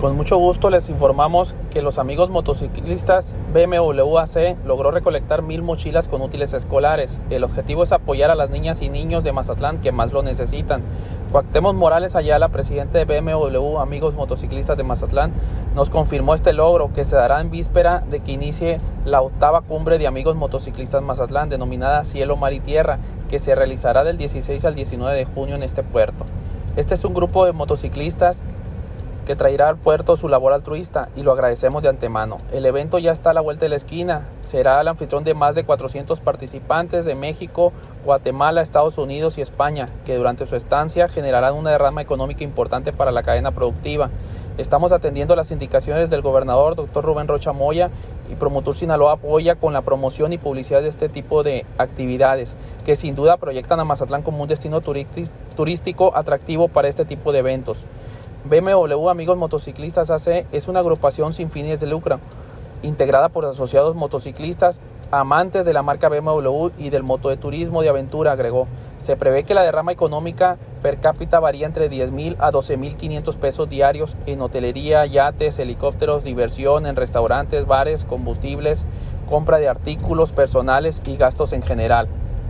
Con mucho gusto les informamos que los amigos motociclistas BMW AC logró recolectar 1000 mochilas con útiles escolares. El objetivo es apoyar a las niñas y niños de Mazatlán que más lo necesitan. Cuauhtémoc Morales Ayala, presidente de BMW Amigos Motociclistas de Mazatlán, nos confirmó este logro que se dará en víspera de que inicie la 8ª cumbre de Amigos Motociclistas Mazatlán, denominada Cielo, Mar y Tierra, que se realizará del 16 al 19 de junio en este puerto. Este es un grupo de motociclistas que traerá al puerto su labor altruista y lo agradecemos de antemano. El evento ya está a la vuelta de la esquina. Será el anfitrión de más de 400 participantes de México, Guatemala, Estados Unidos y España, que durante su estancia generarán una derrama económica importante para la cadena productiva. Estamos atendiendo las indicaciones del gobernador, Dr. Rubén Rocha Moya, y Promotur Sinaloa apoya con la promoción y publicidad de este tipo de actividades, que sin duda proyectan a Mazatlán como un destino turístico atractivo para este tipo de eventos. BMW Amigos Motociclistas AC es una agrupación sin fines de lucro, integrada por asociados motociclistas, amantes de la marca BMW y del mototurismo de aventura, agregó. Se prevé que la derrama económica per cápita varía entre 10,000 a 12,500 pesos diarios en hotelería, yates, helicópteros, diversión en restaurantes, bares, combustibles, compra de artículos personales y gastos en general.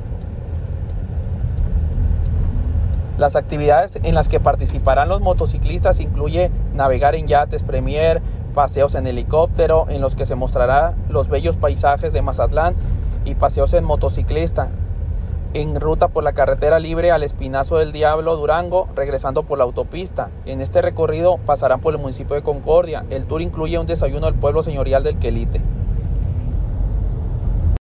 Las actividades en las que participarán los motociclistas incluye navegar en yates Premier, paseos en helicóptero, en los que se mostrarán los bellos paisajes de Mazatlán, y paseos en motociclista, en ruta por la carretera libre al Espinazo del Diablo, Durango, regresando por la autopista. En este recorrido pasarán por el municipio de Concordia. El tour incluye un desayuno del pueblo señorial del Quelite.